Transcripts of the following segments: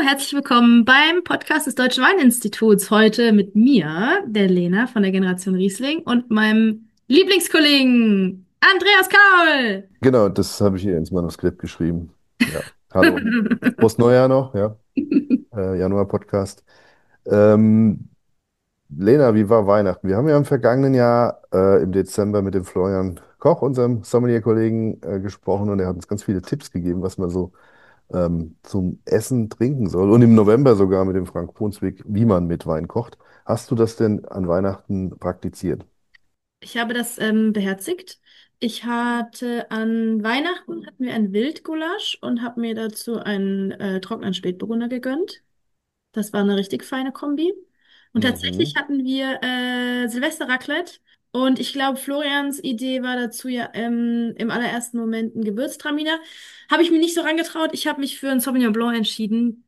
Herzlich willkommen beim Podcast des Deutschen Weininstituts. Heute mit mir, der Lena von der Generation Riesling und meinem Lieblingskollegen Andreas Kaul. Genau, das habe ich hier ins Manuskript geschrieben. Ja, hallo. Frohes Neujahr noch, ja. Januar-Podcast. Ähm, Lena, wie war Weihnachten? Wir haben ja im vergangenen Jahr im Dezember mit dem Florian Koch, unserem Sommelier-Kollegen, gesprochen und er hat uns ganz viele Tipps gegeben, was man so zum Essen trinken soll. Und im November sogar mit dem Frank Brunswick, wie man mit Wein kocht. Hast du das denn an Weihnachten praktiziert? Ich habe das beherzigt. Ich hatte an Weihnachten hatten wir ein Wildgulasch und habe mir dazu einen trockenen Spätburgunder gegönnt. Das war eine richtig feine Kombi. Und tatsächlich Mhm. hatten wir Silvester Raclette. Und ich glaube, Florians Idee war dazu ja im allerersten Moment ein Gewürztraminer. Habe ich mir nicht so rangetraut. Ich habe mich für einen Sauvignon Blanc entschieden.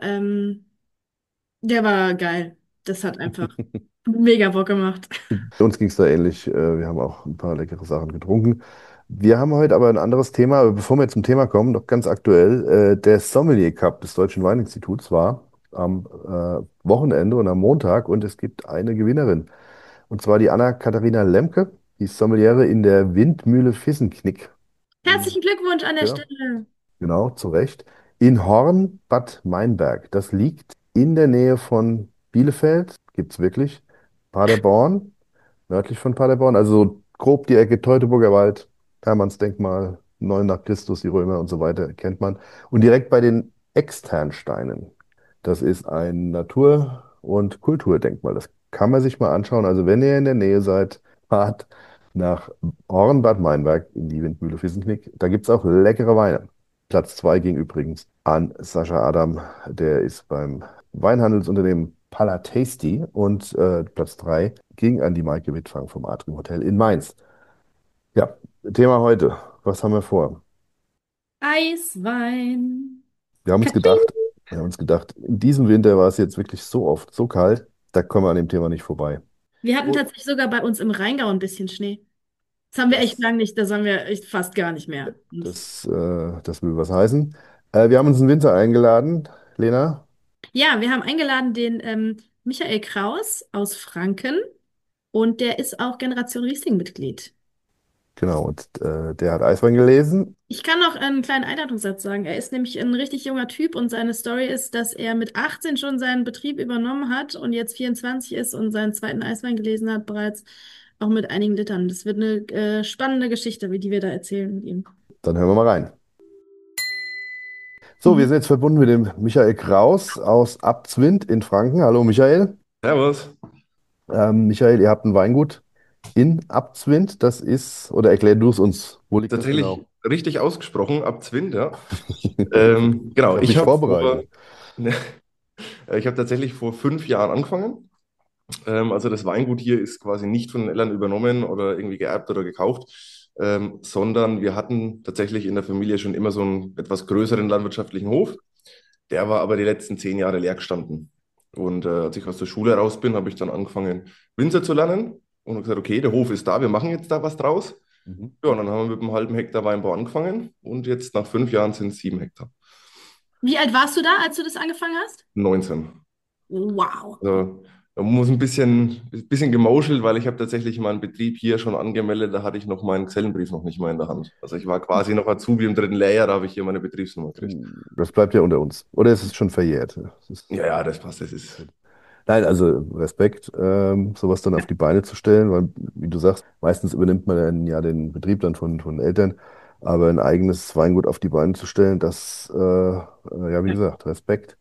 Der war geil. Das hat einfach mega Bock gemacht. Uns ging es da ähnlich. Wir haben auch ein paar leckere Sachen getrunken. Wir haben heute aber ein anderes Thema. Aber bevor wir zum Thema kommen, noch ganz aktuell. Der Sommelier Cup des Deutschen Weininstituts war am Wochenende und am Montag und es gibt eine Gewinnerin. Und zwar die Anna-Katharina Lemke, die Sommeliere in der Windmühle Vissenknick. In, Herzlichen Glückwunsch an der genau, Stelle. genau, zu Recht. In Horn Bad Meinberg. Das liegt in der Nähe von Bielefeld. Gibt es wirklich. Paderborn. Nördlich von Paderborn, also so grob die Ecke Teutoburger Wald, Hermannsdenkmal, 9 nach Christus, die Römer und so weiter, kennt man. Und direkt bei den Externsteinen. Das ist ein Natur- und Kulturdenkmal. Das kann man sich mal anschauen. Also wenn ihr in der Nähe seid, fahrt nach Hornbad Meinberg in die Windmühle Vissenknick. Da gibt es auch leckere Weine. Platz 2 ging übrigens an Sascha Adam. Der ist beim Weinhandelsunternehmen Palatasty und Platz 3 ging an die Maike Wittfang vom Atrium Hotel in Mainz. Ja, Thema heute. Was haben wir vor? Eiswein. Wir haben uns Katsching. gedacht, wir haben uns gedacht, in diesem Winter war es jetzt wirklich so oft so kalt, da kommen wir an dem Thema nicht vorbei. Wir hatten Und tatsächlich sogar bei uns im Rheingau ein bisschen Schnee. Das haben wir echt das, lang nicht, das haben wir echt fast gar nicht mehr. das will was heißen. Wir haben uns einen Winter eingeladen, Lena. Ja, wir haben eingeladen den Michael Kraus aus Franken und der ist auch Generation Riesling-Mitglied. Genau, und der hat Eiswein gelesen. Ich kann noch einen kleinen Einleitungssatz sagen. Er ist nämlich ein richtig junger Typ und seine Story ist, dass er mit 18 schon seinen Betrieb übernommen hat und jetzt 24 ist und seinen zweiten Eiswein gelesen hat, bereits auch mit einigen Litern. Das wird eine spannende Geschichte, wie die wir da erzählen mit ihm. Dann hören wir mal rein. So, wir Mhm. sind jetzt verbunden mit dem Michael Kraus aus Abzwind in Franken. Hallo Michael. Servus. Michael, ihr habt ein Weingut in Abzwind. Das ist, oder erklär du es uns, wo liegt das Tatsächlich genau? richtig ausgesprochen, Abzwind, ja. Ich Genau, habe mich vorbereitet. ich habe tatsächlich vor 5 Jahren angefangen. Also das Weingut hier ist quasi nicht von den Eltern übernommen oder irgendwie geerbt oder gekauft, sondern wir hatten tatsächlich in der Familie schon immer so einen etwas größeren landwirtschaftlichen Hof. Der war aber die letzten 10 Jahre leer gestanden. Und als ich aus der Schule raus bin, habe ich dann angefangen, Winzer zu lernen und habe gesagt, okay, der Hof ist da, wir machen jetzt da was draus. Mhm. Ja, und dann haben wir mit einem halben Hektar Weinbau angefangen und jetzt nach 5 Jahren sind es 7 Hektar. Wie alt warst du da, als du das angefangen hast? 19. Wow. Also da muss ein bisschen gemauschelt, weil ich habe tatsächlich meinen Betrieb hier schon angemeldet, da hatte ich noch meinen Gesellenbrief noch nicht mal in der Hand. Also ich war quasi noch Azubi im dritten Lehrjahr, da habe ich hier meine Betriebsnummer gekriegt. Das bleibt ja unter uns. Oder ist es schon verjährt? Das ist, Ja, ja, das passt, das ist. nein, also Respekt, sowas dann auf die Beine zu stellen, weil, wie du sagst, meistens übernimmt man dann ja den Betrieb dann von Eltern, aber ein eigenes Weingut auf die Beine zu stellen, ja, wie gesagt, Respekt.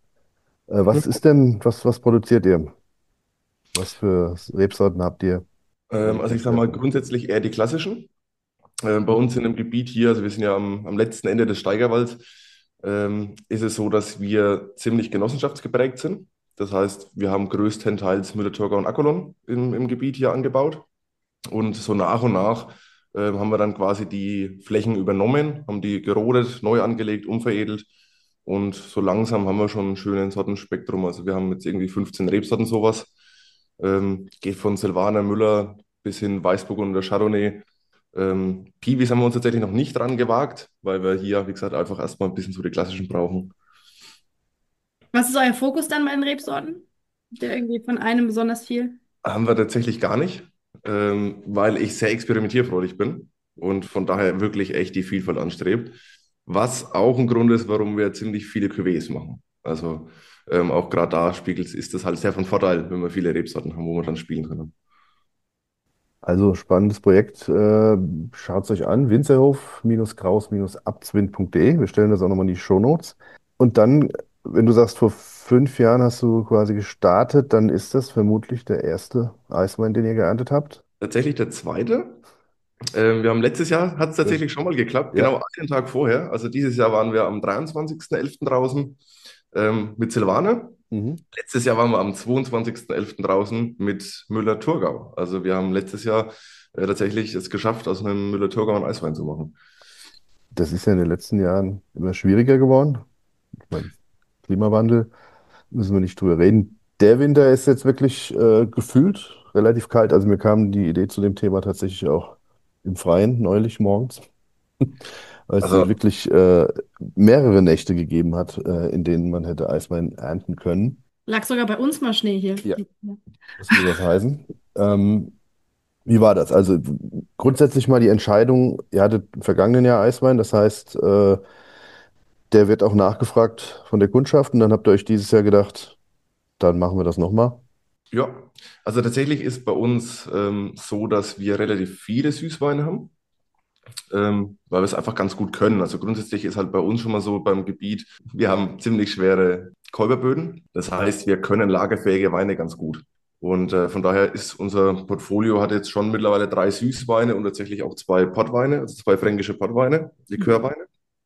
Was produziert ihr? Was für Rebsorten habt ihr? Wo liegt Also der ich sage mal Schwerpunkt? grundsätzlich eher die klassischen. Bei Mhm. uns in dem Gebiet hier, also wir sind ja am letzten Ende des Steigerwalds, ist es so, dass wir ziemlich genossenschaftsgeprägt sind. Das heißt, wir haben größtenteils Müller-Thurgau und Accolon im Gebiet hier angebaut. Und so nach und nach haben wir dann quasi die Flächen übernommen, haben die gerodet, neu angelegt, umveredelt. Und so langsam haben wir schon ein schönes Sortenspektrum. Also wir haben jetzt irgendwie 15 Rebsorten sowas. Geht von Silvaner, Müller bis hin Weißburgunder, Chardonnay. Piwis haben wir uns tatsächlich noch nicht dran gewagt, weil wir hier, wie gesagt, einfach erstmal ein bisschen so die klassischen brauchen. Was ist euer Fokus dann bei den Rebsorten? Habt ihr irgendwie von einem besonders viel? Haben wir tatsächlich gar nicht, weil ich sehr experimentierfreudig bin und von daher wirklich echt die Vielfalt anstrebt. Was auch ein Grund ist, warum wir ziemlich viele Cuvées machen. Also auch gerade da ist das halt sehr von Vorteil, wenn wir viele Rebsorten haben, wo wir dann spielen können. Also spannendes Projekt. Schaut es euch an. Winzerhof-kraus-abzwind.de. Wir stellen das auch nochmal in die Shownotes. Und dann, wenn du sagst, vor 5 Jahren hast du quasi gestartet, dann ist das vermutlich der erste Eiswein, den ihr geerntet habt. Tatsächlich der zweite. Wir haben letztes Jahr, hat es Das, tatsächlich schon mal geklappt, ja. genau einen Tag vorher. Also dieses Jahr waren wir am 23.11. draußen mit Silvaner. Mhm. Letztes Jahr waren wir am 22.11. draußen mit Müller-Thurgau. Also wir haben letztes Jahr tatsächlich es geschafft, aus einem Müller-Thurgau einen Eiswein zu machen. Das ist ja in den letzten Jahren immer schwieriger geworden. Ich meine, Klimawandel, müssen wir nicht drüber reden. Der Winter ist jetzt wirklich gefühlt relativ kalt. Also mir kam die Idee zu dem Thema tatsächlich auch im Freien neulich morgens, weil es Also, wirklich mehrere Nächte gegeben hat, in denen man hätte Eiswein ernten können. Lag sogar bei uns mal Schnee hier. Ja, das will was heißen. Wie war das? Also grundsätzlich mal die Entscheidung, ihr hattet im vergangenen Jahr Eiswein, das heißt, der wird auch nachgefragt von der Kundschaft und dann habt ihr euch dieses Jahr gedacht, dann machen wir das nochmal. ja, also tatsächlich ist bei uns so, dass wir relativ viele Süßweine haben, weil wir es einfach ganz gut können. Also grundsätzlich ist halt bei uns schon mal so beim Gebiet, wir haben ziemlich schwere Kälberböden. Das heißt, wir können lagerfähige Weine ganz gut. Und von daher ist unser Portfolio hat jetzt schon mittlerweile 3 Süßweine und tatsächlich auch 2 Pottweine, also 2 fränkische Pottweine, Likörweine.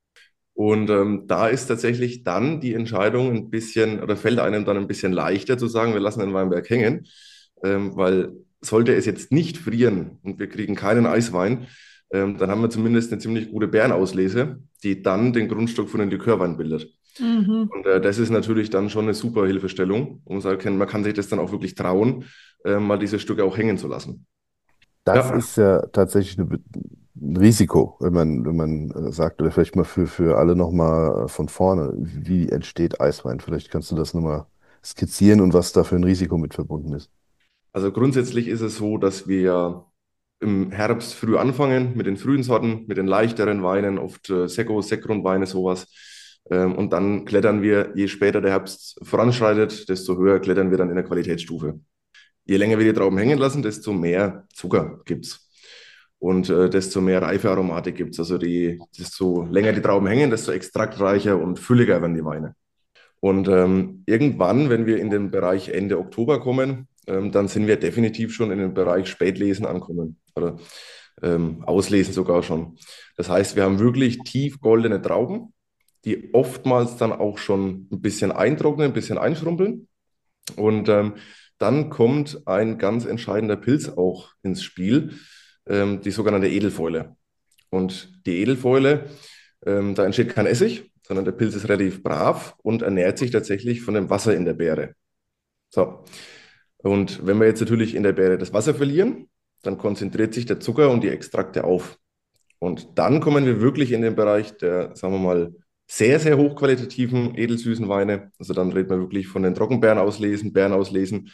Und da ist tatsächlich dann die Entscheidung ein bisschen, oder fällt einem dann ein bisschen leichter zu sagen, wir lassen den Weinberg hängen, weil sollte es jetzt nicht frieren und wir kriegen keinen Eiswein, dann haben wir zumindest eine ziemlich gute Beerenauslese, die dann den Grundstock für den Likörwein bildet. Mhm. Und das ist natürlich dann schon eine super Hilfestellung, um zu erkennen, man kann sich das dann auch wirklich trauen, mal diese Stücke auch hängen zu lassen. Das Ja, ist ja tatsächlich ein Risiko, wenn man sagt, oder vielleicht mal für alle nochmal von vorne, wie entsteht Eiswein? Vielleicht kannst du das nochmal skizzieren und was da für ein Risiko mit verbunden ist. also grundsätzlich ist es so, dass wir im Herbst früh anfangen mit den frühen Sorten, mit den leichteren Weinen, oft Sekko, Seckgrundweine, sowas. Und dann klettern wir, je später der Herbst voranschreitet, desto höher klettern wir dann in der Qualitätsstufe. Je länger wir die Trauben hängen lassen, desto mehr Zucker gibt's. Und desto mehr reife Aromatik gibt's. Also desto länger die Trauben hängen, desto extraktreicher und fülliger werden die Weine. Und irgendwann, wenn wir in den Bereich Ende Oktober kommen, dann sind wir definitiv schon in den Bereich Spätlesen ankommen oder Auslesen sogar schon. Das heißt, wir haben wirklich tief goldene Trauben, die oftmals dann auch schon ein bisschen eintrocknen, ein bisschen einschrumpeln. Und dann kommt ein ganz entscheidender Pilz auch ins Spiel, die sogenannte Edelfäule. Und die Edelfäule, da entsteht kein Essig, sondern der Pilz ist relativ brav und ernährt sich tatsächlich von dem Wasser in der Beere. So. Und wenn wir jetzt natürlich in der Beere das Wasser verlieren, dann konzentriert sich der Zucker und die Extrakte auf. Und dann kommen wir wirklich in den Bereich der, sagen wir mal, sehr, sehr hochqualitativen edelsüßen Weine. Also dann reden wir wirklich von den Trockenbeeren auslesen, Beeren auslesen.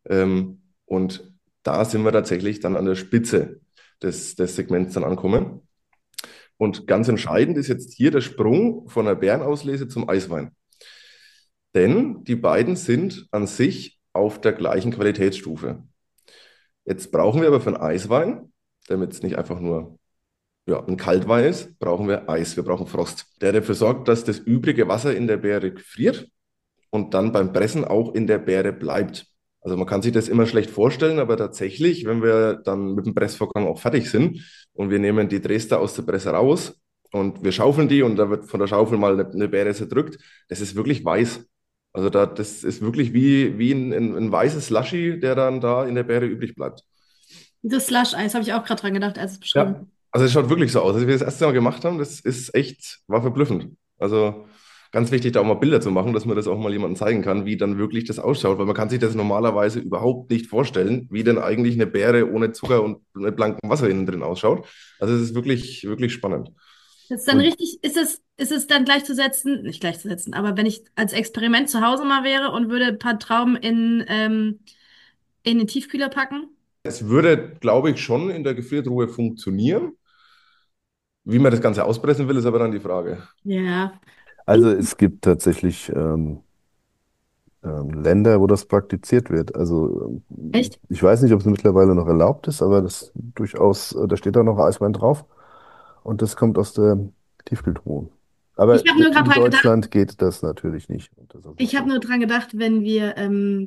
Und da sind wir tatsächlich dann an der Spitze des Segments dann ankommen. Und ganz entscheidend ist jetzt hier der Sprung von der Beerenauslese zum Eiswein. Denn die beiden sind an sich auf der gleichen Qualitätsstufe. Jetzt brauchen wir aber für einen Eiswein, damit es nicht einfach nur ein Kaltwein ist, brauchen wir Eis, wir brauchen Frost, der dafür sorgt, dass das übrige Wasser in der Beere friert und dann beim Pressen auch in der Beere bleibt. Also man kann sich das immer schlecht vorstellen, aber tatsächlich, wenn wir dann mit dem Pressvorgang auch fertig sind und wir nehmen die Dresder aus der Presse raus und wir schaufeln die und da wird von der Schaufel mal eine Beere zerdrückt, das ist wirklich weiß. Also das ist wirklich wie ein weißes Slushy, der dann da in der Beere übrig bleibt. Das Slush-Eis habe ich auch gerade dran gedacht, als es beschrieben. Ja. Also es schaut wirklich so aus. Als wir das erste Mal gemacht haben, das ist echt, war verblüffend. Also ganz wichtig, da auch mal Bilder zu machen, dass man das auch mal jemandem zeigen kann, wie dann wirklich das ausschaut, weil man kann sich das normalerweise überhaupt nicht vorstellen, wie denn eigentlich eine Beere ohne Zucker und mit blankem Wasser innen drin ausschaut. Also es ist wirklich, wirklich spannend. Das ist dann Und richtig, ist es ist es dann gleichzusetzen, nicht gleichzusetzen, aber wenn ich als Experiment zu Hause mal wäre und würde ein paar Trauben in den Tiefkühler packen? Es würde, glaube ich, schon in der Gefriertruhe funktionieren. Wie man das Ganze auspressen will, ist aber dann die Frage. Ja. Also es gibt tatsächlich Länder, wo das praktiziert wird. Also Echt? ich weiß nicht, ob es mittlerweile noch erlaubt ist, aber das durchaus, da steht da noch Eiswein drauf und das kommt aus der Tiefkühltruhe. Ich Aber habe nur gerade in dran gedacht, Deutschland geht das natürlich nicht. Und das ist auch gut ich habe so. nur dran gedacht, wenn wir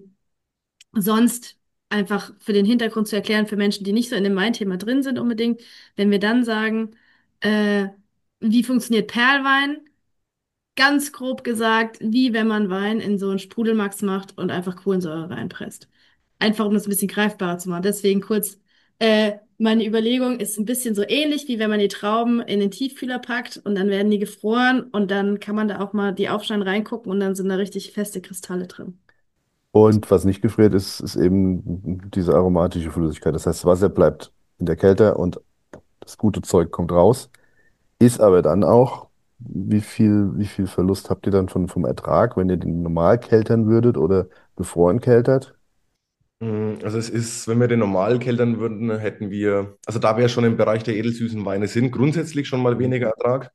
sonst einfach für den Hintergrund zu erklären, für Menschen, die nicht so in dem Weinthema drin sind unbedingt, wenn wir dann sagen, äh, wie funktioniert Perlwein? Ganz grob gesagt, wie wenn man Wein in so einen Sprudelmax macht und einfach Kohlensäure reinpresst. Einfach um das ein bisschen greifbarer zu machen. Deswegen kurz, meine Überlegung ist ein bisschen so ähnlich, wie wenn man die Trauben in den Tiefkühler packt und dann werden die gefroren und dann kann man da auch mal die aufschneiden reingucken und dann sind da richtig feste Kristalle drin. Und was nicht gefriert ist, ist eben diese aromatische Flüssigkeit. Das heißt, das Wasser bleibt in der Kälte und das gute Zeug kommt raus. Ist aber dann auch, wie viel Verlust habt ihr dann vom Ertrag, wenn ihr den normal keltern würdet oder befroren keltert? Also es ist, wenn wir den normal keltern würden, hätten wir, also da wir schon im Bereich der edelsüßen Weine sind, grundsätzlich schon mal Mhm. weniger Ertrag.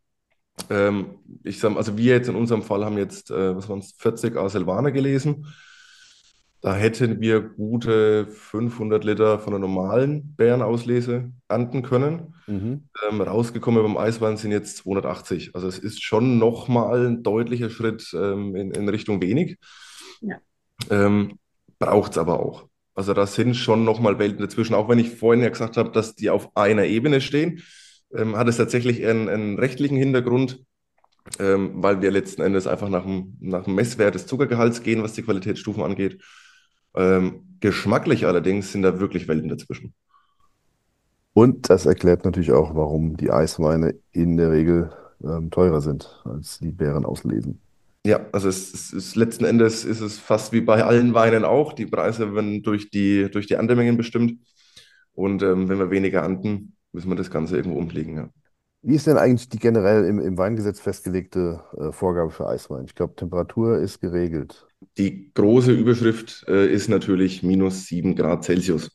Ich sag, also wir jetzt in unserem Fall haben jetzt, was waren es, 40 A Silvaner gelesen. Da hätten wir gute 500 Liter von der normalen Beerenauslese ernten können. Mhm. Rausgekommen beim Eiswein sind jetzt 280. Also es ist schon nochmal ein deutlicher Schritt in Richtung wenig. Ja. Braucht es aber auch. Also da sind schon nochmal Welten dazwischen. Auch wenn ich vorhin ja gesagt habe, dass die auf einer Ebene stehen, hat es tatsächlich eher einen rechtlichen Hintergrund, weil wir letzten Endes einfach nach dem Messwert des Zuckergehalts gehen, was die Qualitätsstufen angeht. Geschmacklich allerdings sind da wirklich Welten dazwischen. Und das erklärt natürlich auch, warum die Eisweine in der Regel teurer sind als die Beeren auslesen. Ja, also es ist letzten Endes ist es fast wie bei allen Weinen auch. Die Preise werden durch die Erntemengen bestimmt. Und wenn wir weniger ernten, müssen wir das Ganze irgendwo umlegen. Ja. Wie ist denn eigentlich die generell im Weingesetz festgelegte Vorgabe für Eiswein? Ich glaube, Temperatur ist geregelt. Die große Überschrift ist natürlich minus 7 Grad Celsius.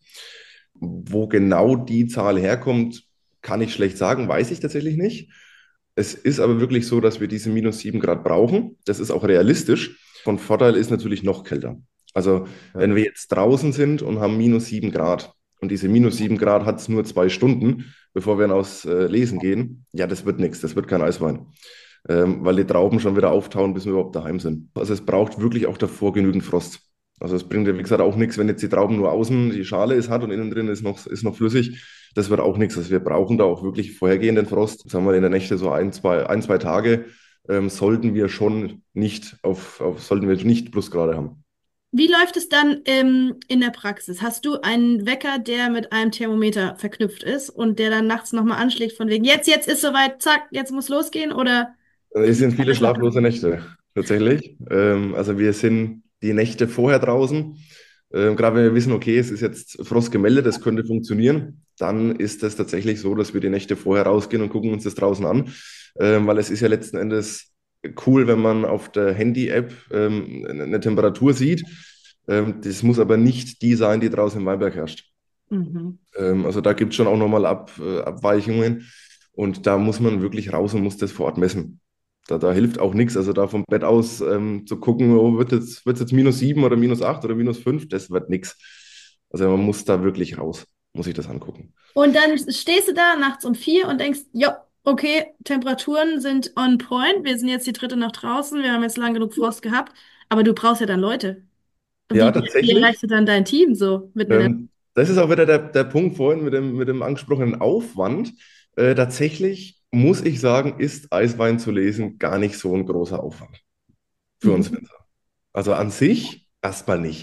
Wo genau die Zahl herkommt, kann ich schlecht sagen, weiß ich tatsächlich nicht. Es ist aber wirklich so, dass wir diese minus 7 Grad brauchen. Das ist auch realistisch. Von Vorteil ist natürlich noch kälter. Also Ja. wenn wir jetzt draußen sind und haben minus 7 Grad und diese minus 7 Grad hat es nur 2 Stunden, bevor wir aus Lesen gehen, ja, das wird nichts, das wird kein Eiswein, weil die Trauben schon wieder auftauen, bis wir überhaupt daheim sind. Also es braucht wirklich auch davor genügend Frost. Also es bringt ja, wie gesagt, auch nichts, wenn jetzt die Trauben nur außen die Schale ist hat und innen drin ist noch flüssig. Das wird auch nichts. Also wir brauchen da auch wirklich vorhergehenden Frost. Sagen wir in der Nächte so zwei Tage sollten wir schon nicht sollten wir nicht Plusgrade haben. Wie läuft es dann in der Praxis? Hast du einen Wecker, der mit einem Thermometer verknüpft ist und der dann nachts nochmal anschlägt von wegen, jetzt ist soweit, zack, jetzt muss losgehen? Oder Es wie sind kann viele das schlaflose ablaufen? Nächte, tatsächlich. Also wir sind die Nächte vorher draußen. Gerade wenn wir wissen, okay, es ist jetzt Frost gemeldet, das könnte funktionieren, dann ist es tatsächlich so, dass wir die Nächte vorher rausgehen und gucken uns das draußen an. Weil es ist ja letzten Endes cool, wenn man auf der Handy-App eine Temperatur sieht. Das muss aber nicht die sein, die draußen im Weinberg herrscht. Mhm. Also da gibt es schon auch nochmal Abweichungen. Und da muss man wirklich raus und muss das vor Ort messen. Da hilft auch nichts. Also da vom Bett aus zu gucken, oh, wird's jetzt minus 7 oder minus 8 oder minus 5, das wird nichts. Also man muss da wirklich raus, muss sich das angucken. Und dann stehst du da nachts um 4 und denkst, ja, okay, Temperaturen sind on point, wir sind jetzt die dritte Nacht draußen, wir haben jetzt lang genug Frost gehabt, aber du brauchst ja dann Leute. Ja, Wie tatsächlich. erreichst du dann dein Team so mitten in der... Das ist auch wieder der Punkt vorhin mit dem angesprochenen Aufwand. Tatsächlich muss ich sagen, ist Eiswein zu lesen gar nicht so ein großer Aufwand für uns Mhm. Winzer. Also an sich erstmal nicht.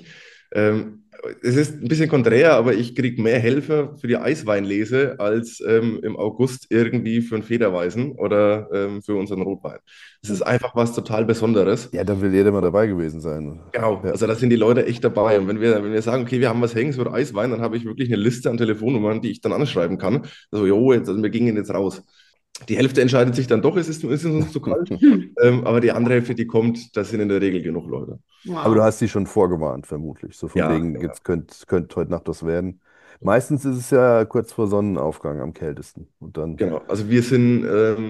Es ist ein bisschen konträr, aber ich kriege mehr Helfer für die Eisweinlese als im August irgendwie für einen Federweißen oder für unseren Rotwein. Es ist einfach was total Besonderes. Ja, da will jeder mal dabei gewesen sein. Genau, Ja. also da sind die Leute echt dabei. Und wenn wir sagen, okay, wir haben was hängen, es wird Eiswein, dann habe ich wirklich eine Liste an Telefonnummern, die ich dann anschreiben kann. Also, jo, jetzt, also wir gingen jetzt raus. Die Hälfte entscheidet sich dann doch, es ist uns zu kalt. Hm. Aber die andere Hälfte, die kommt, das sind in der Regel genug Leute. Aber du Wow. hast sie schon vorgewarnt, vermutlich. So von Ja, wegen, ja. jetzt könnte heute Nacht was werden. Meistens ist es ja kurz vor Sonnenaufgang am kältesten. Und dann, Genau. Also wir sind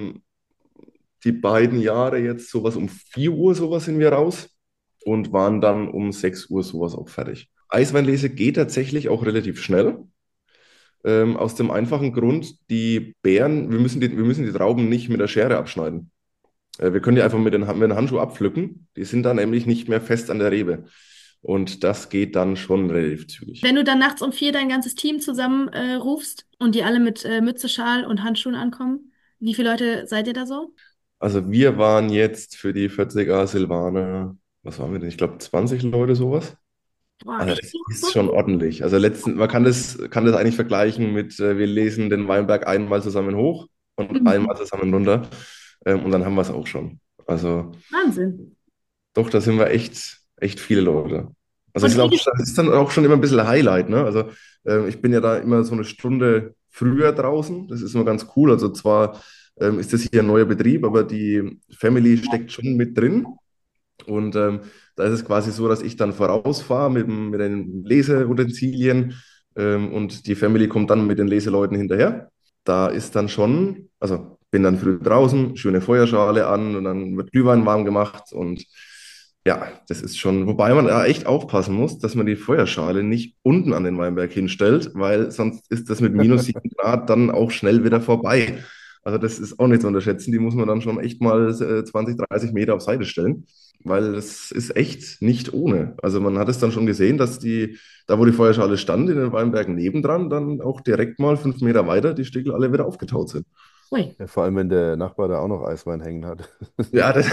die beiden Jahre jetzt sowas um 4 Uhr sowas sind wir raus und waren dann um 6 Uhr sowas auch fertig. Eisweinlese geht tatsächlich auch relativ schnell. Aus dem einfachen Grund, die Beeren, wir müssen die Trauben nicht mit der Schere abschneiden. Wir können die einfach mit den Handschuh abpflücken. Die sind dann nämlich nicht mehr fest an der Rebe. Und das geht dann schon relativ zügig. Wenn du dann nachts um 4 dein ganzes Team zusammen rufst und die alle mit Mütze, Schal und Handschuhen ankommen, wie viele Leute seid ihr da so? Also wir waren jetzt für die 40er Silvaner, was waren wir denn? Ich glaube 20 Leute sowas. Boah, Also echt das so ist schon viel? ordentlich. Also man kann das eigentlich vergleichen mit, wir lesen den Weinberg einmal zusammen hoch und einmal Mhm. zusammen runter. Und dann haben wir es auch schon. Also Wahnsinn. doch, da sind wir echt, echt viele Leute. Also Und kriegst, das ist dann auch schon immer ein bisschen Highlight, ne? Also ich bin ja da immer so eine Stunde früher draußen. Das ist immer ganz cool. Also zwar ist das hier ein neuer Betrieb, aber die Family steckt schon mit drin. Und da ist es quasi so, dass ich dann vorausfahre mit den Leseutensilien und die Family kommt dann mit den Leseleuten hinterher. Da ist dann schon, also bin dann früh draußen, schöne Feuerschale an und dann wird Glühwein warm gemacht und ja, das ist schon, wobei man da echt aufpassen muss, dass man die Feuerschale nicht unten an den Weinberg hinstellt, weil sonst ist das mit -7 Grad dann auch schnell wieder vorbei. Also das ist auch nicht zu unterschätzen, die muss man dann schon echt mal 20, 30 Meter auf Seite stellen, weil das ist echt nicht ohne. Also man hat es dann schon gesehen, dass da wo die Feuerschale stand, in den Weinbergen nebendran, dann auch direkt mal 5 Meter weiter die Stickel alle wieder aufgetaut sind. ui. ja, vor allem, wenn der Nachbar da auch noch Eiswein hängen hat. Ja, das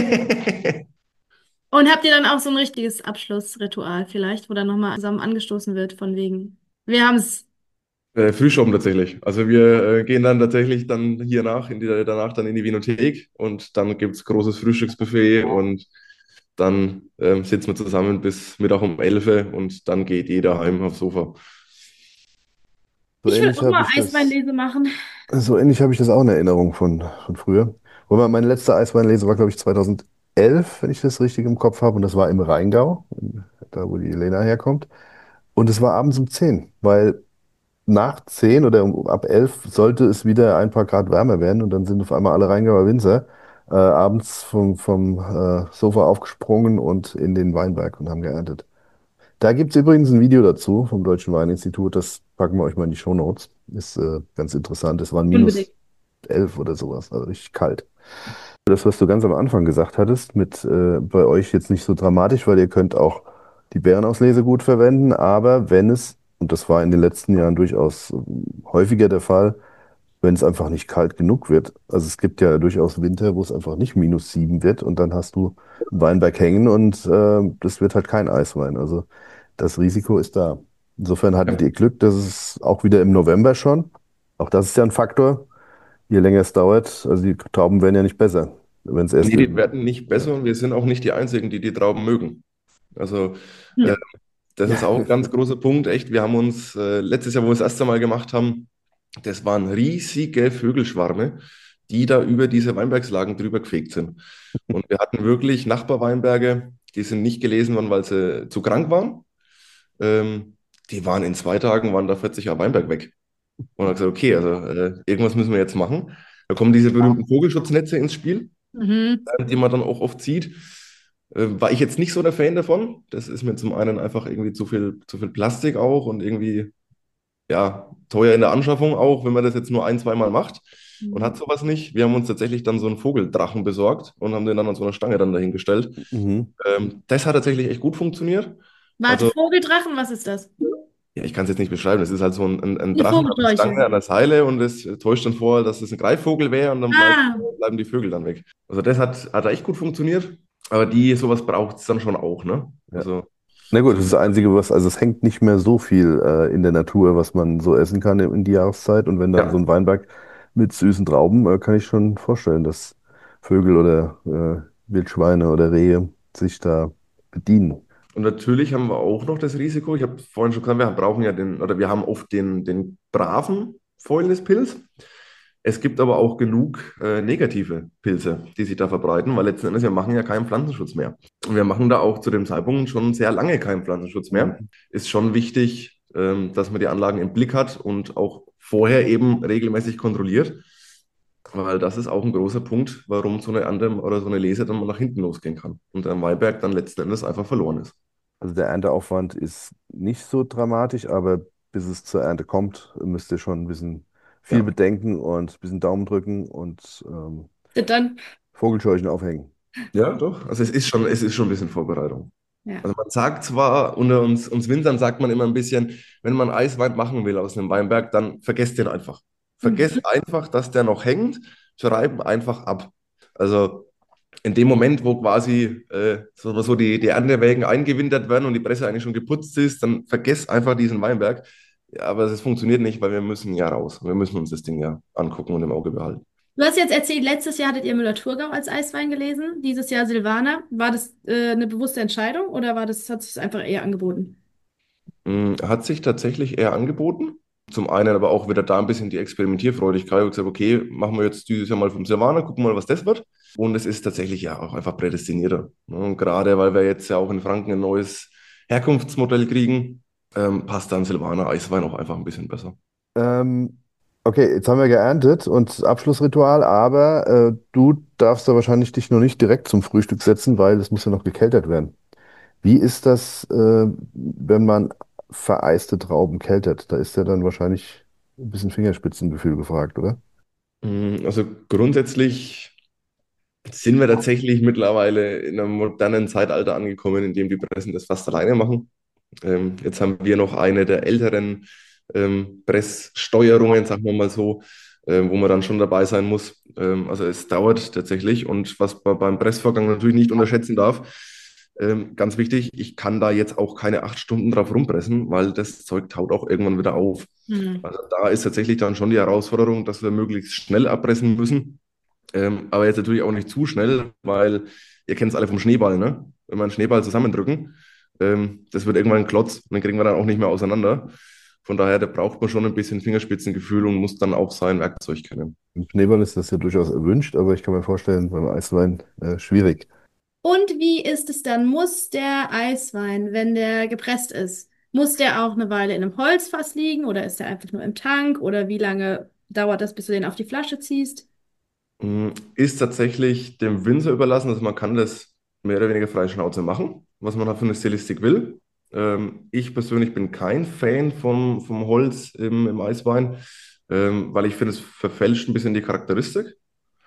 Und habt ihr dann auch so ein richtiges Abschlussritual vielleicht, wo dann nochmal zusammen angestoßen wird von wegen, wir haben es. Frühschoppen tatsächlich. Also wir gehen dann tatsächlich dann hier danach dann in die Winothek und dann gibt es großes Frühstücksbuffet und dann sitzen wir zusammen bis Mittag um 11 und dann geht jeder heim aufs Sofa. So Ich will ähnlich auch habe mal ich das, Eisweinlese machen. so ähnlich habe ich das auch in Erinnerung von früher. Wobei meine letzte Eisweinlese war, glaube ich, 2011, wenn ich das richtig im Kopf habe. Und das war im Rheingau, da wo die Lena herkommt. Und es war abends um 10, weil nach 10 oder ab 11 sollte es wieder ein paar Grad wärmer werden und dann sind auf einmal alle Rheingauer Winzer abends vom Sofa aufgesprungen und in den Weinberg und haben geerntet. Da gibt es übrigens ein Video dazu vom Deutschen Weininstitut, das packen wir euch mal in die Shownotes. Ist ganz interessant. Es waren Unbedingt. -11 oder sowas, also richtig kalt. Das, was du ganz am Anfang gesagt hattest, mit bei euch jetzt nicht so dramatisch, weil ihr könnt auch die Beerenauslese gut verwenden, aber wenn es, und das war in den letzten Jahren durchaus häufiger der Fall, wenn es einfach nicht kalt genug wird. Also es gibt ja durchaus Winter, wo es einfach nicht -7 wird und dann hast du einen Weinberg hängen und das wird halt kein Eiswein. Also das Risiko ist da. Insofern hattet Ja. ihr Glück, dass es auch wieder im November schon, auch das ist ja ein Faktor, je länger es dauert, also die Trauben werden ja nicht besser, wenn es erst Nee, die im, werden nicht besser und wir sind auch nicht die Einzigen, die die Trauben mögen. Also äh, Hm. das ja, ist auch ein ganz großer Punkt. Echt, wir haben uns letztes Jahr, wo wir das erste Mal gemacht haben, das waren riesige Vögelschwarme, die da über diese Weinbergslagen drüber gefegt sind. Und wir hatten wirklich Nachbarweinberge, die sind nicht gelesen worden, weil sie zu krank waren. Die waren in 2 Tagen, waren da 40 Jahre Weinberg weg. Und dann gesagt, okay, also irgendwas müssen wir jetzt machen. Da kommen diese berühmten Vogelschutznetze ins Spiel, Mhm. die man dann auch oft sieht. War ich jetzt nicht so der Fan davon. Das ist mir zum einen einfach irgendwie zu viel Plastik auch und irgendwie ja, teuer in der Anschaffung auch, wenn man das jetzt nur ein, zweimal macht und hat sowas nicht. Wir haben uns tatsächlich dann so einen Vogeldrachen besorgt und haben den dann an so einer Stange dann dahingestellt. mhm. Das hat tatsächlich echt gut funktioniert. Warte, Also, Vogeldrachen, was ist das? ja, ich kann es jetzt nicht beschreiben. Das ist halt so ein Eine Drachen an der Stange, Vogelscheuche. an der Seile und das täuscht dann vor, dass es ein Greifvogel wäre und dann Ah, bleiben die Vögel dann weg. Also, das hat echt gut funktioniert. Aber sowas braucht es dann schon auch, ne? Ja. Also, Na gut, so, das ist das Einzige, was, also es hängt nicht mehr so viel in der Natur, was man so essen kann in die Jahreszeit. Und wenn dann so ja. ein Weinberg mit süßen Trauben, kann ich schon vorstellen, dass Vögel oder Wildschweine oder Rehe sich da bedienen. Und natürlich haben wir auch noch das Risiko, ich habe vorhin schon gesagt, wir brauchen ja oder wir haben oft den braven Fäulnispilz. Es gibt aber auch genug negative Pilze, die sich da verbreiten, weil letzten Endes wir machen ja keinen Pflanzenschutz mehr. Und wir machen da auch zu dem Zeitpunkt schon sehr lange keinen Pflanzenschutz mehr. Mhm. Ist schon wichtig, dass man die Anlagen im Blick hat und auch vorher eben regelmäßig kontrolliert, weil das ist auch ein großer Punkt, warum so eine Ernte oder so eine Lese dann mal nach hinten losgehen kann und der Weinberg dann letzten Endes einfach verloren ist. Also der Ernteaufwand ist nicht so dramatisch, aber bis es zur Ernte kommt, müsst ihr schon ein bisschen viel Ja, bedenken und ein bisschen Daumen drücken und Dann, Vogelscheuchen aufhängen. ja, doch. Also es ist schon ein bisschen Vorbereitung. ja. Also man sagt zwar, unter uns Winzern sagt man immer ein bisschen, wenn man Eiswein machen will aus einem Weinberg, dann vergesst den einfach. Mhm. Vergesst einfach, dass der noch hängt, schreiben einfach ab. Also in dem Moment, wo quasi so die Erntewagen eingewintert werden und die Presse eigentlich schon geputzt ist, dann vergesst einfach diesen Weinberg. Ja, aber es funktioniert nicht, weil wir müssen ja raus. Wir müssen uns das Ding ja angucken und im Auge behalten. Du hast jetzt erzählt, letztes Jahr hattet ihr Müller-Thurgau als Eiswein gelesen, dieses Jahr Silvaner. War das eine bewusste Entscheidung oder hat sich einfach eher angeboten? Hat sich tatsächlich eher angeboten. Zum einen aber auch wieder da ein bisschen die Experimentierfreudigkeit. Ich habe gesagt, okay, machen wir jetzt dieses Jahr mal vom Silvaner, gucken mal, was das wird. Und es ist tatsächlich ja auch einfach prädestinierter. Ne? Und gerade weil wir jetzt ja auch in Franken ein neues Herkunftsmodell kriegen, passt dann Silvaner Eiswein auch einfach ein bisschen besser. Ähm, okay, jetzt haben wir geerntet und Abschlussritual, aber du darfst da wahrscheinlich dich noch nicht direkt zum Frühstück setzen, weil es muss ja noch gekeltert werden. Wie ist das, wenn man vereiste Trauben keltert? Da ist ja dann wahrscheinlich ein bisschen Fingerspitzengefühl gefragt, oder? Also grundsätzlich sind wir tatsächlich mittlerweile in einem modernen Zeitalter angekommen, in dem die Pressen das fast alleine machen. Jetzt haben wir noch eine der älteren Presssteuerungen, sagen wir mal so, wo man dann schon dabei sein muss. Also es dauert tatsächlich und was man beim Pressvorgang natürlich nicht unterschätzen darf, ganz wichtig, ich kann da jetzt auch keine 8 Stunden drauf rumpressen, weil das Zeug taut auch irgendwann wieder auf. Hm. Also da ist tatsächlich dann schon die Herausforderung, dass wir möglichst schnell abpressen müssen, aber jetzt natürlich auch nicht zu schnell, weil ihr kennt es alle vom Schneeball, ne? Wenn wir einen Schneeball zusammendrücken, das wird irgendwann ein Klotz und den kriegen wir dann auch nicht mehr auseinander. Von daher, da braucht man schon ein bisschen Fingerspitzengefühl und muss dann auch sein Werkzeug kennen. Im Schneeball ist das ja durchaus erwünscht, aber ich kann mir vorstellen, beim Eiswein schwierig. Und wie ist es dann? Muss der Eiswein, wenn der gepresst ist, muss der auch eine Weile in einem Holzfass liegen oder ist der einfach nur im Tank oder wie lange dauert das, bis du den auf die Flasche ziehst? Ist tatsächlich dem Winzer überlassen, also man kann das mehr oder weniger frei Schnauze machen, was man halt für eine Stilistik will. Ich persönlich bin kein Fan vom Holz im Eiswein, weil ich finde, es verfälscht ein bisschen die Charakteristik.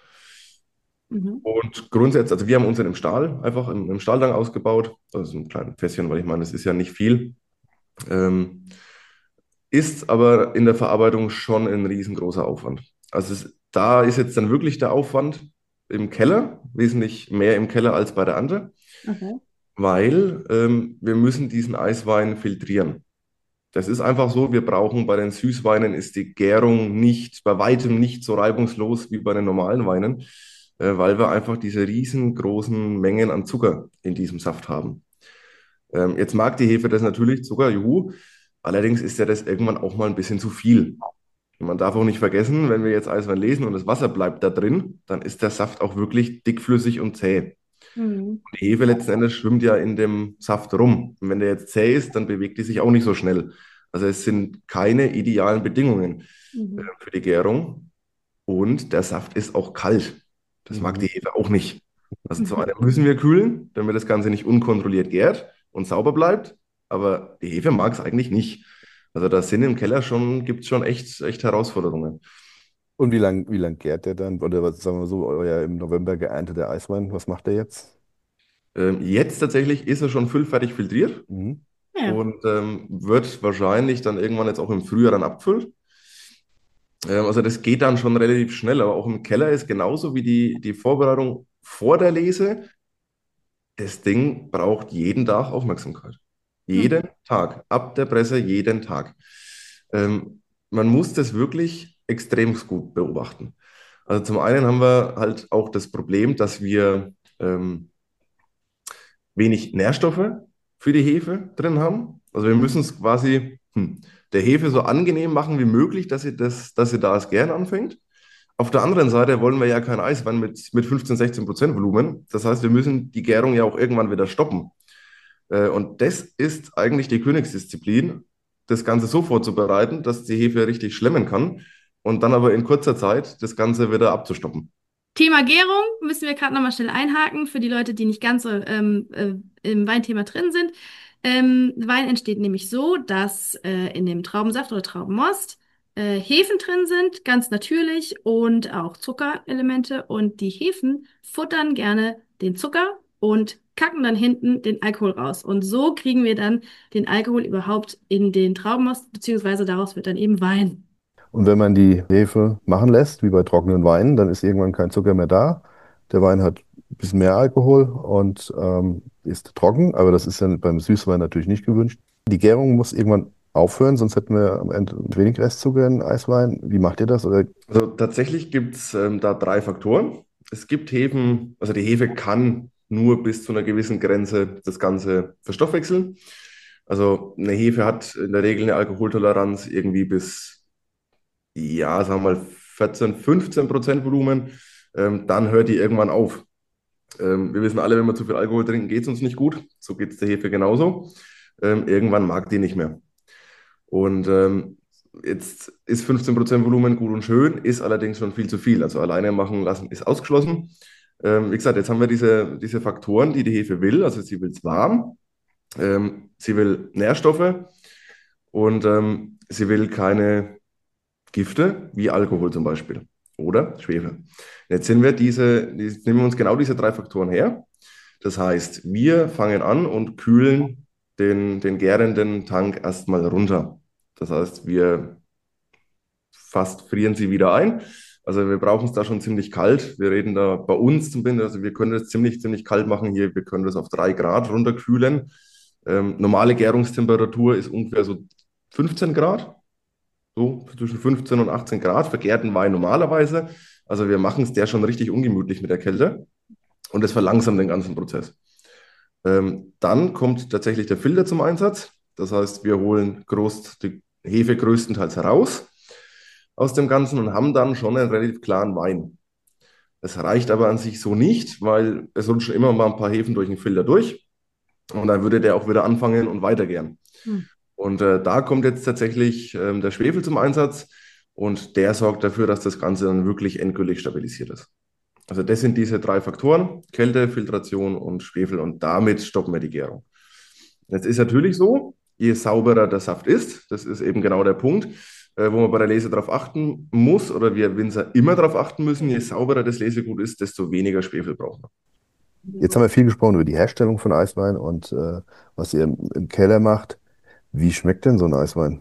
Mhm. Und grundsätzlich, also wir haben unseren im Stahl, einfach im Stahltank ausgebaut, also so ein kleines Fässchen, weil ich meine, es ist ja nicht viel. Ähm, Ist aber in der Verarbeitung schon ein riesengroßer Aufwand. Da ist jetzt dann wirklich der Aufwand im Keller, wesentlich mehr im Keller als bei der Ernte, Okay. weil wir müssen diesen Eiswein filtrieren. Das ist einfach so, wir brauchen bei den Süßweinen ist die Gärung nicht, bei weitem nicht so reibungslos wie bei den normalen Weinen, weil wir einfach diese riesengroßen Mengen an Zucker in diesem Saft haben. Jetzt mag die Hefe das natürlich, Zucker, juhu. Allerdings ist ja das irgendwann auch mal ein bisschen zu viel. Und man darf auch nicht vergessen, wenn wir jetzt Eiswein lesen und das Wasser bleibt da drin, dann ist der Saft auch wirklich dickflüssig und zäh. Mhm. Die Hefe letzten Endes schwimmt ja in dem Saft rum. Und wenn der jetzt zäh ist, dann bewegt die sich auch nicht so schnell. Also es sind keine idealen Bedingungen Mhm. für die Gärung. Und der Saft ist auch kalt. Das mag die Mhm. Hefe auch nicht. Also zum einen müssen wir kühlen, damit das Ganze nicht unkontrolliert gärt und sauber bleibt. Aber die Hefe mag es eigentlich nicht. Also da sind im Keller schon, gibt es schon echt Herausforderungen. Und wie lang gärt der dann? Oder was sagen wir so, euer im November geernteter Eiswein, was macht der jetzt? Jetzt tatsächlich ist er schon füllfertig filtriert Mhm. Ja. und wird wahrscheinlich dann irgendwann jetzt auch im Frühjahr dann abgefüllt. Also das geht dann schon relativ schnell, aber auch im Keller ist genauso wie die Vorbereitung vor der Lese. Das Ding braucht jeden Tag Aufmerksamkeit. Mhm. Jeden Tag. Ab der Presse jeden Tag. Man muss das wirklich extrem gut beobachten. Also zum einen haben wir halt auch das Problem, dass wir wenig Nährstoffe für die Hefe drin haben. Also wir müssen es quasi der Hefe so angenehm machen wie möglich, dass sie das gern anfängt. Auf der anderen Seite wollen wir ja kein Eiswein mit 15, 16% Volumen. Das heißt, wir müssen die Gärung ja auch irgendwann wieder stoppen. Und das ist eigentlich die Königsdisziplin, das Ganze so vorzubereiten, dass die Hefe richtig schlemmen kann und dann aber in kurzer Zeit das Ganze wieder abzustoppen. Thema Gärung müssen wir gerade nochmal schnell einhaken für die Leute, die nicht ganz so im Weinthema drin sind. Wein entsteht nämlich so, dass in dem Traubensaft oder Traubenmost Hefen drin sind, ganz natürlich, und auch Zuckerelemente. Und die Hefen futtern gerne den Zucker und kacken dann hinten den Alkohol raus. Und so kriegen wir dann den Alkohol überhaupt in den Traubenmost, beziehungsweise daraus wird dann eben Wein. Und wenn man die Hefe machen lässt, wie bei trockenen Weinen, dann ist irgendwann kein Zucker mehr da. Der Wein hat ein bisschen mehr Alkohol und ist trocken, aber das ist dann beim Süßwein natürlich nicht gewünscht. Die Gärung muss irgendwann aufhören, sonst hätten wir am Ende wenig Restzucker in Eiswein. Wie macht ihr das? Oder Also tatsächlich gibt es da drei Faktoren. Es gibt Hefen, also die Hefe kann nur bis zu einer gewissen Grenze das Ganze verstoffwechseln. Also eine Hefe hat in der Regel eine Alkoholtoleranz irgendwie bis, ja, sagen wir mal 14, 15% Volumen. Dann hört die irgendwann auf. Wir wissen alle, wenn wir zu viel Alkohol trinken, geht es uns nicht gut. So geht es der Hefe genauso. Irgendwann mag die nicht mehr. Und jetzt ist 15% Volumen gut und schön, ist allerdings schon viel zu viel. Also alleine machen lassen ist ausgeschlossen. Wie gesagt, jetzt haben wir diese Faktoren, die die Hefe will. Also sie will es warm, sie will Nährstoffe und sie will keine Gifte, wie Alkohol zum Beispiel oder Schwefel. Jetzt nehmen wir uns genau diese drei Faktoren her. Das heißt, wir fangen an und kühlen den gärenden Tank erstmal runter. Das heißt, wir fast frieren sie wieder ein. Also wir brauchen es da schon ziemlich kalt. Wir reden da bei uns zumindest, also wir können das ziemlich, ziemlich kalt machen hier. Wir können das auf 3 Grad runterkühlen. Normale Gärungstemperatur ist ungefähr so 15 Grad, so zwischen 15 und 18 Grad, vergärten Wein normalerweise. Also wir machen es der schon richtig ungemütlich mit der Kälte und das verlangsamt den ganzen Prozess. Dann kommt tatsächlich der Filter zum Einsatz. Das heißt, wir holen die Hefe größtenteils heraus aus dem Ganzen und haben dann schon einen relativ klaren Wein. Das reicht aber an sich so nicht, weil es rutschen immer mal ein paar Hefen durch den Filter durch und dann würde der auch wieder anfangen und weitergären. Hm. Und da kommt jetzt tatsächlich der Schwefel zum Einsatz und der sorgt dafür, dass das Ganze dann wirklich endgültig stabilisiert ist. Also das sind diese drei Faktoren, Kälte, Filtration und Schwefel und damit stoppen wir die Gärung. Jetzt ist natürlich so, je sauberer der Saft ist, das ist eben genau der Punkt, wo man bei der Lese darauf achten muss oder wir Winzer immer darauf achten müssen, je sauberer das Lesegut ist, desto weniger Schwefel braucht man. jetzt haben wir viel gesprochen über die Herstellung von Eiswein und was ihr im Keller macht. Wie schmeckt denn so ein Eiswein?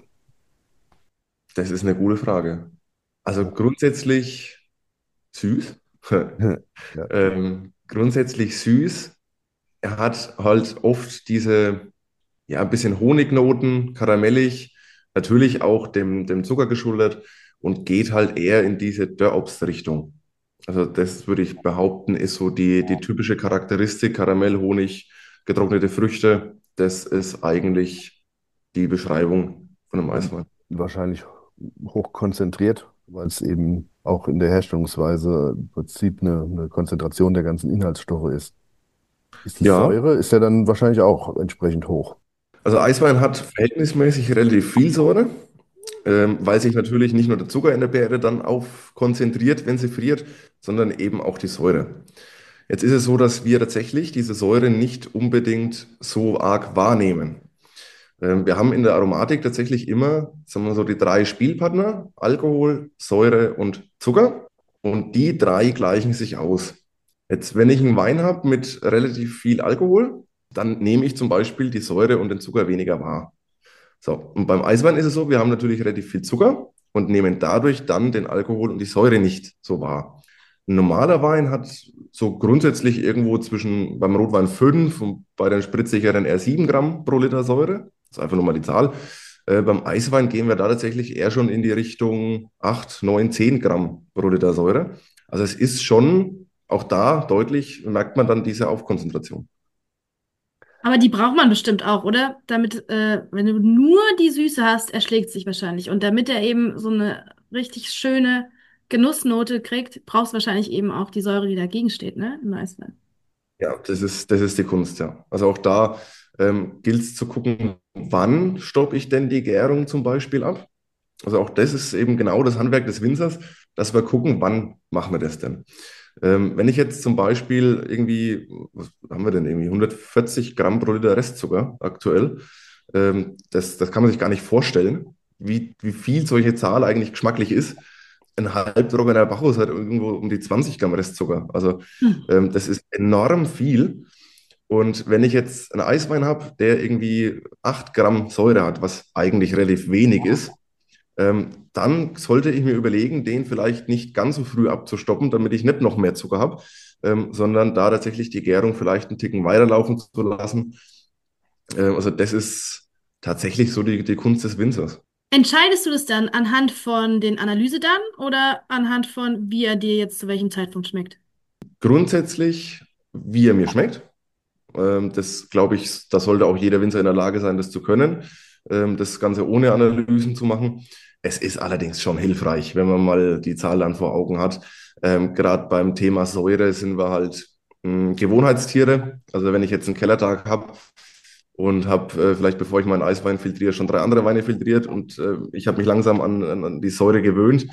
Das ist eine gute Frage. Also grundsätzlich süß. Ja. Grundsätzlich süß. Er hat halt oft diese, ja, ein bisschen Honignoten, karamellig, natürlich auch dem Zucker geschuldet und geht halt eher in diese Dörrobst-Richtung. Also das würde ich behaupten, ist so die typische Charakteristik, Karamell, Honig, getrocknete Früchte. Das ist eigentlich die Beschreibung von einem Und Eiswein. wahrscheinlich hochkonzentriert, weil es eben auch in der Herstellungsweise im Prinzip eine Konzentration der ganzen Inhaltsstoffe ist. Ist die Ja, Säure, ist ja dann wahrscheinlich auch entsprechend hoch. also Eiswein hat verhältnismäßig relativ viel Säure, weil sich natürlich nicht nur der Zucker in der Beere dann auf konzentriert, wenn sie friert, sondern eben auch die Säure. Jetzt ist es so, dass wir tatsächlich diese Säure nicht unbedingt so arg wahrnehmen. Wir haben in der Aromatik tatsächlich immer, sagen wir so, die drei Spielpartner, Alkohol, Säure und Zucker. Und die drei gleichen sich aus. Jetzt, wenn ich einen Wein habe mit relativ viel Alkohol, dann nehme ich zum Beispiel die Säure und den Zucker weniger wahr. So, und beim Eiswein ist es so, wir haben natürlich relativ viel Zucker und nehmen dadurch dann den Alkohol und die Säure nicht so wahr. Ein normaler Wein hat so grundsätzlich irgendwo zwischen beim Rotwein 5 und bei den spritzigeren eher 7 Gramm pro Liter Säure. Das ist einfach nur mal die Zahl. Beim Eiswein gehen wir da tatsächlich eher schon in die Richtung 8, 9, 10 Gramm pro Liter Säure. Also es ist schon auch da deutlich, merkt man dann diese Aufkonzentration. Aber die braucht man bestimmt auch, oder? Damit, wenn du nur die Süße hast, erschlägt sich wahrscheinlich. Und damit er eben so eine richtig schöne Genussnote kriegt, brauchst wahrscheinlich eben auch die Säure, die dagegen steht, ne? Im Eiswein. Ja, das ist die Kunst, ja. Also auch da gilt es zu gucken, wann stoppe ich denn die Gärung zum Beispiel ab? Also auch das ist eben genau das Handwerk des Winzers, dass wir gucken, wann machen wir das denn? Wenn ich jetzt zum Beispiel irgendwie, was haben wir denn irgendwie, 140 Gramm pro Liter Restzucker aktuell, das kann man sich gar nicht vorstellen, wie viel solche Zahl eigentlich geschmacklich ist. Ein halbtrockener Bacchus hat irgendwo um die 20 Gramm Restzucker. Also Hm. das ist enorm viel. Und wenn ich jetzt einen Eiswein habe, der irgendwie 8 Gramm Säure hat, was eigentlich relativ wenig ist, dann sollte ich mir überlegen, den vielleicht nicht ganz so früh abzustoppen, damit ich nicht noch mehr Zucker habe, sondern da tatsächlich die Gärung vielleicht einen Ticken weiterlaufen zu lassen. Also das ist tatsächlich so die Kunst des Winzers. Entscheidest du das dann anhand von den Analysedaten oder anhand von, wie er dir jetzt zu welchem Zeitpunkt schmeckt? Grundsätzlich, wie er mir schmeckt. Das glaube ich, da sollte auch jeder Winzer in der Lage sein, das zu können, das Ganze ohne Analysen zu machen. Es ist allerdings schon hilfreich, wenn man mal die Zahl dann vor Augen hat. Gerade beim Thema Säure sind wir halt Gewohnheitstiere. Also wenn ich jetzt einen Kellertag habe und habe vielleicht, bevor ich meinen Eiswein filtriere, schon drei andere Weine filtriert und ich habe mich langsam an die Säure gewöhnt,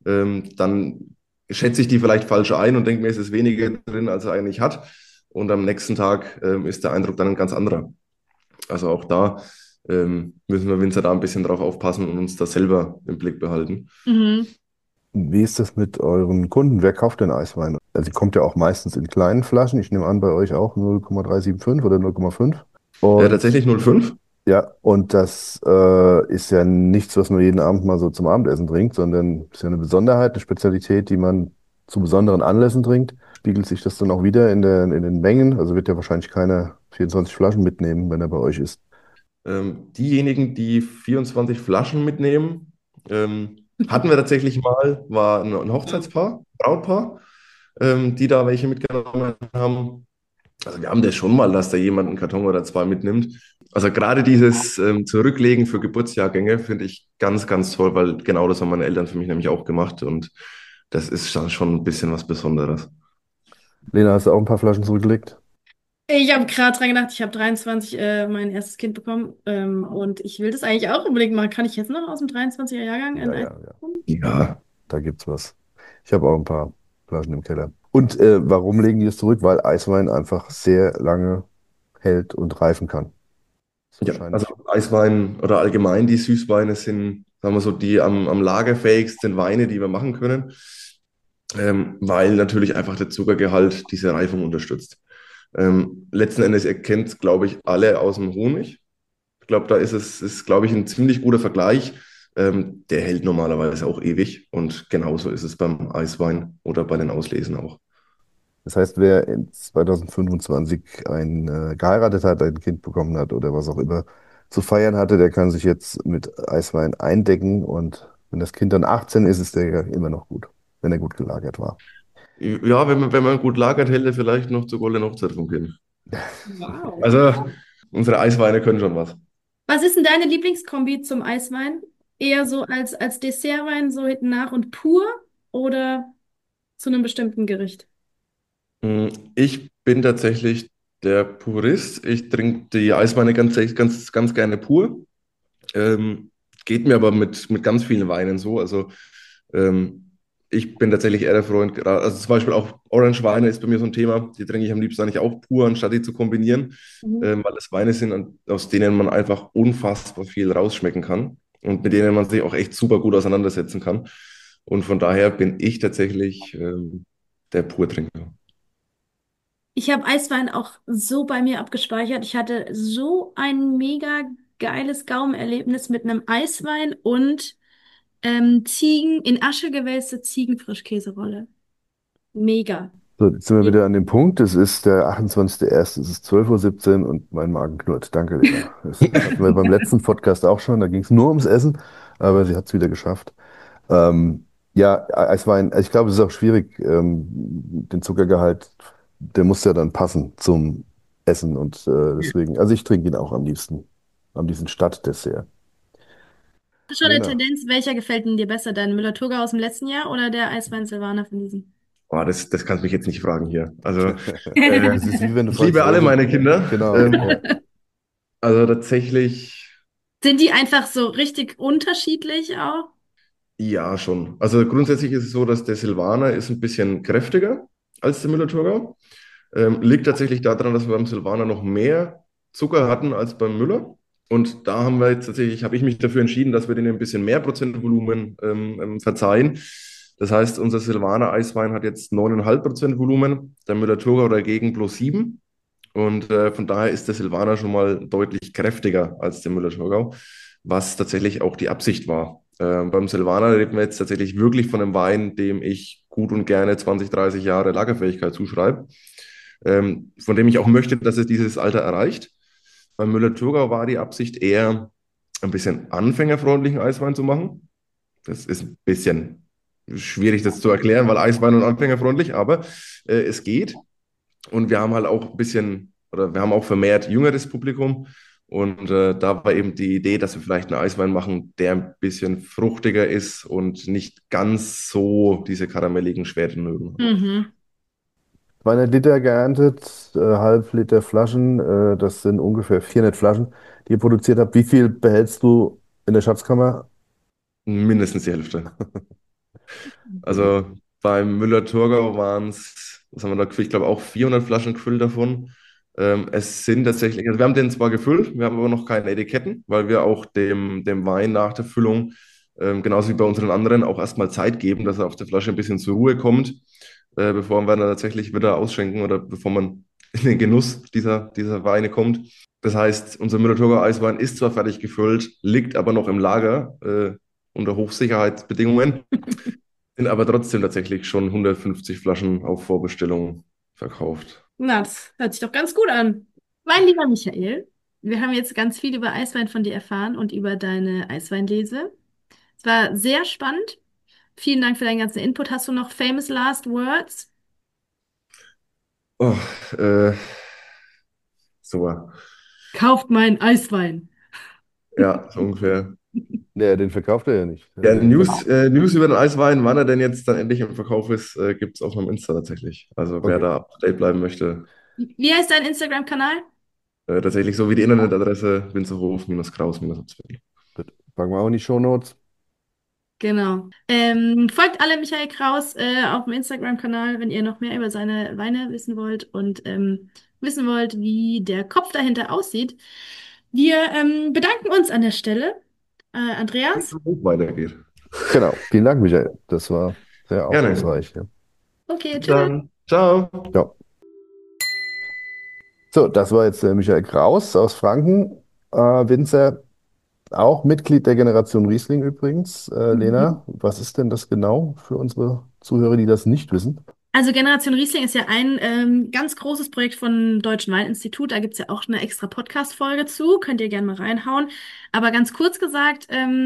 dann schätze ich die vielleicht falsch ein und denke mir, es ist weniger drin, als er eigentlich hat. Und am nächsten Tag ist der Eindruck dann ein ganz anderer. Also auch da müssen wir Winzer da ein bisschen drauf aufpassen und uns das selber im Blick behalten. Mhm. Wie ist das mit euren Kunden? Wer kauft denn Eiswein? Also, die kommt ja auch meistens in kleinen Flaschen. Ich nehme an, bei euch auch 0,375 oder 0,5. Und Tatsächlich 05. ja, und das ist ja nichts, was man jeden Abend mal so zum Abendessen trinkt, sondern ist ja eine Besonderheit, eine Spezialität, die man zu besonderen Anlässen trinkt. Spiegelt sich das dann auch wieder in den Mengen? Also wird ja wahrscheinlich keiner 24 Flaschen mitnehmen, wenn er bei euch ist. Diejenigen, die 24 Flaschen mitnehmen, hatten wir tatsächlich mal, war ein Hochzeitspaar, Brautpaar, die da welche mitgenommen haben. Also wir haben das schon mal, dass da jemand einen Karton oder zwei mitnimmt. Also gerade dieses Zurücklegen für Geburtsjahrgänge finde ich ganz, ganz toll, weil genau das haben meine Eltern für mich nämlich auch gemacht und das ist dann schon ein bisschen was Besonderes. Lena, hast du auch ein paar Flaschen zurückgelegt? Ich habe gerade dran gedacht, ich habe 23 mein erstes Kind bekommen und ich will das eigentlich auch unbedingt machen. Kann ich jetzt noch aus dem 23er Jahrgang Ja, ein Eis ja, ja. bekommen? Ja, Da gibt's was. Ich habe auch ein paar Flaschen im Keller. Und warum legen die es zurück? Weil Eiswein einfach sehr lange hält und reifen kann. Ist ja, also wahrscheinlich. Eiswein oder allgemein die Süßweine sind, sagen wir so, die am lagerfähigsten Weine, die wir machen können, weil natürlich einfach der Zuckergehalt diese Reifung unterstützt. Letzten Endes erkennt, glaube ich, alle aus dem Honig. Ich glaube, da ist, glaube ich, ein ziemlich guter Vergleich. Der hält normalerweise auch ewig und genauso ist es beim Eiswein oder bei den Auslesen auch. Das heißt, wer in 2025 geheiratet hat, ein Kind bekommen hat oder was auch immer zu feiern hatte, der kann sich jetzt mit Eiswein eindecken und wenn das Kind dann 18 ist, ist der ja immer noch gut, wenn er gut gelagert war. Ja, wenn man gut lagert, hält er vielleicht noch zur goldenen Hochzeit vom Kind. Wow. Also unsere Eisweine können schon was. Was ist denn deine Lieblingskombi zum Eiswein? Eher so als Dessertwein, so hinten nach und pur oder zu einem bestimmten Gericht? Ich bin tatsächlich der Purist. Ich trinke die Eisweine ganz, ganz gerne pur. Ähm, Geht mir aber mit ganz vielen Weinen so. Also ähm, ich bin tatsächlich eher der Freund, also zum Beispiel auch Orange-Weine ist bei mir so ein Thema. Die trinke ich am liebsten eigentlich auch pur, anstatt die zu kombinieren, Mhm. weil es Weine sind, aus denen man einfach unfassbar viel rausschmecken kann und mit denen man sich auch echt super gut auseinandersetzen kann. Und von daher bin ich tatsächlich der Purtrinker. Ich habe Eiswein auch so bei mir abgespeichert. Ich hatte so ein mega geiles Gaumenerlebnis mit einem Eiswein und in Asche gewälzte Ziegenfrischkäserolle. Mega. So, jetzt sind wir wieder an dem Punkt. Es ist der 28.01. Es ist 12:17 Uhr und mein Magen knurrt. Danke, Lena. Das hatten wir beim letzten Podcast auch schon. Da ging es nur ums Essen, aber sie hat es wieder geschafft. Ja, Eiswein, also ich glaube, es ist auch schwierig, den Zuckergehalt, der muss ja dann passen zum Essen und deswegen, also ich trinke ihn auch am liebsten statt Dessert. Hast du schon eine Lena. Tendenz, welcher gefällt denn dir besser? Dein Müller-Thurgau aus dem letzten Jahr oder der Eiswein Silvaner von diesem? Oh, das kannst du mich jetzt nicht fragen hier. Also, äh, Das ist wie wenn du ich fragst, liebe alle welche. meine Kinder. Genau, ja. Also tatsächlich, Sind die einfach so richtig unterschiedlich auch? ja, schon. Also grundsätzlich ist es so, dass der Silvaner ist ein bisschen kräftiger als der Müller-Thurgau. Liegt tatsächlich daran, dass wir beim Silvaner noch mehr Zucker hatten als beim Müller. Und da haben wir jetzt tatsächlich, habe ich mich dafür entschieden, dass wir denen ein bisschen mehr Prozentvolumen verzeihen. Das heißt, unser Silvaner Eiswein hat jetzt 9,5% Volumen, der Müller-Thurgau dagegen plus 7. Und von daher ist der Silvaner schon mal deutlich kräftiger als der Müller-Thurgau, was tatsächlich auch die Absicht war. Beim Silvaner reden wir jetzt tatsächlich wirklich von einem Wein, dem ich gut und gerne 20, 30 Jahre Lagerfähigkeit zuschreibe, von dem ich auch möchte, dass es dieses Alter erreicht. Beim Müller-Thurgau war die Absicht eher, ein bisschen anfängerfreundlichen Eiswein zu machen. Das ist ein bisschen schwierig, das zu erklären, weil Eiswein und anfängerfreundlich, aber es geht. Und wir haben halt auch ein bisschen, oder wir haben auch vermehrt jüngeres Publikum. Und da war eben die Idee, dass wir vielleicht einen Eiswein machen, der ein bisschen fruchtiger ist und nicht ganz so diese karamelligen Schwere mögen. Mhm. 200 Liter geerntet, halb Liter Flaschen, das sind ungefähr 400 Flaschen, die ihr produziert habt. Wie viel behältst du in der Schatzkammer? Mindestens die Hälfte. Sehr gut. Also beim Müller-Thurgau waren es, was haben wir da gefüllt? Ich glaube auch 400 Flaschen gefüllt davon. Es sind tatsächlich, also wir haben den zwar gefüllt, wir haben aber noch keine Etiketten, weil wir auch dem Wein nach der Füllung, genauso wie bei unseren anderen, auch erstmal Zeit geben, dass er auf der Flasche ein bisschen zur Ruhe kommt, bevor wir dann tatsächlich wieder ausschenken oder bevor man in den Genuss dieser Weine kommt. Das heißt, unser Müller-Thurgau Eiswein ist zwar fertig gefüllt, liegt aber noch im Lager, unter Hochsicherheitsbedingungen. Sind aber trotzdem tatsächlich schon 150 Flaschen auf Vorbestellung verkauft. Na, das hört sich doch ganz gut an. Mein lieber Michael, wir haben jetzt ganz viel über Eiswein von dir erfahren und über deine Eisweinlese. Es war sehr spannend. Vielen Dank für deinen ganzen Input. Hast du noch famous last words? Oh, äh, so, Kauft meinen Eiswein. ja, so ungefähr. Ja, den verkauft er ja nicht. Ja, Den News über den Eiswein, wann er denn jetzt dann endlich im Verkauf ist, gibt es auf meinem Insta tatsächlich. Also wer okay, da up to date bleiben möchte, Wie heißt dein Instagram-Kanal? tatsächlich so wie die Internetadresse winzerhof-kraus-apfel. gut. Packen wir auch in die Shownotes. Genau. Folgt alle Michael Kraus auf dem Instagram-Kanal, wenn ihr noch mehr über seine Weine wissen wollt und wissen wollt, wie der Kopf dahinter aussieht. Wir bedanken uns an der Stelle. Andreas? Weitergeht. Genau. Vielen Dank, Michael. Das war sehr Gerne. aufschlussreich. Ja. Okay, tschüss. Dann, ciao. Ja. So, das war jetzt der Michael Kraus aus Franken. Winzer, auch Mitglied der Generation Riesling übrigens. Mhm. Lena, was ist denn das genau für unsere Zuhörer, die das nicht wissen? Also Generation Riesling ist ja ein ganz großes Projekt vom Deutschen Weininstitut. Da gibt es ja auch eine extra Podcast-Folge zu. Könnt ihr gerne mal reinhauen. Aber ganz kurz gesagt,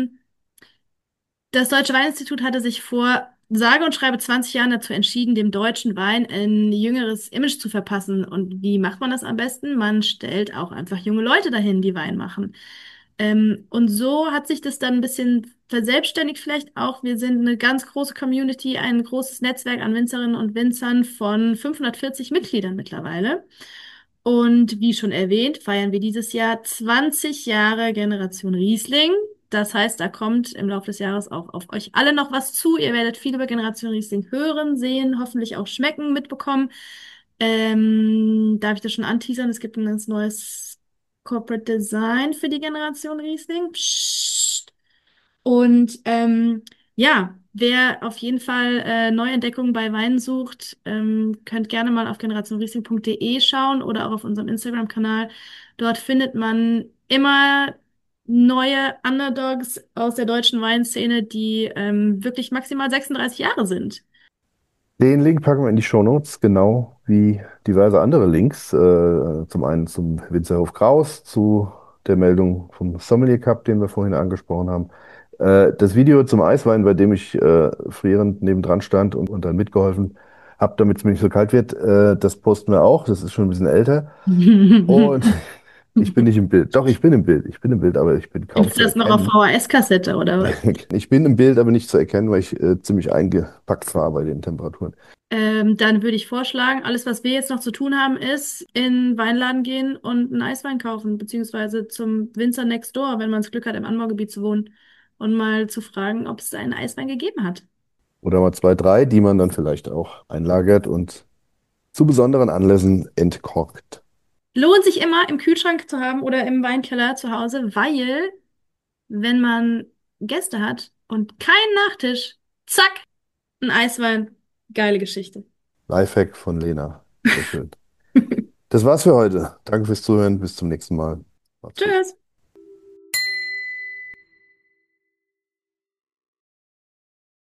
das Deutsche Weininstitut hatte sich vor sage und schreibe 20 Jahren dazu entschieden, dem deutschen Wein ein jüngeres Image zu verpassen. Und wie macht man das am besten? Man stellt auch einfach junge Leute dahin, die Wein machen. Und so hat sich das dann ein bisschen verselbstständigt vielleicht auch. Wir sind eine ganz große Community, ein großes Netzwerk an Winzerinnen und Winzern von 540 Mitgliedern mittlerweile. Und wie schon erwähnt, feiern wir dieses Jahr 20 Jahre Generation Riesling. Das heißt, da kommt im Laufe des Jahres auch auf euch alle noch was zu. Ihr werdet viel über Generation Riesling hören, sehen, hoffentlich auch schmecken, mitbekommen. Darf ich das schon anteasern? Es gibt ein ganz neues Corporate Design für die Generation Riesling. Psst. Und ja, wer auf jeden Fall Neuentdeckungen bei Weinen sucht, könnt gerne mal auf generationriesling.de schauen oder auch auf unserem Instagram-Kanal. Dort findet man immer neue Underdogs aus der deutschen Weinszene, die wirklich maximal 36 Jahre sind. Den Link packen wir in die Shownotes, genau wie diverse andere Links. Zum einen zum Winzerhof Kraus, zu der Meldung vom Sommelier Cup, den wir vorhin angesprochen haben. Das Video zum Eiswein, bei dem ich frierend nebendran stand und dann mitgeholfen habe, damit es mir nicht so kalt wird, das posten wir auch. Das ist schon ein bisschen älter. Und Ich bin nicht im Bild. Doch, ich bin im Bild. Ich bin im Bild, aber ich bin kaum Gibt's zu das noch auf erkennen. VHS-Kassette oder was? Ich bin im Bild, aber nicht zu erkennen, weil ich ziemlich eingepackt war bei den Temperaturen. Dann würde ich vorschlagen, alles, was wir jetzt noch zu tun haben, ist in den Weinladen gehen und einen Eiswein kaufen, beziehungsweise zum Winzer Next Door, wenn man das Glück hat, im Anbaugebiet zu wohnen, und mal zu fragen, ob es einen Eiswein gegeben hat. Oder mal zwei, drei, die man dann vielleicht auch einlagert und zu besonderen Anlässen entkorkt. Lohnt sich immer im Kühlschrank zu haben oder im Weinkeller zu Hause, weil, wenn man Gäste hat und keinen Nachtisch, zack, ein Eiswein. Geile Geschichte. Lifehack von Lena. Sehr schön. Das war's für heute. Danke fürs Zuhören. Bis zum nächsten Mal. Macht's gut. Tschüss.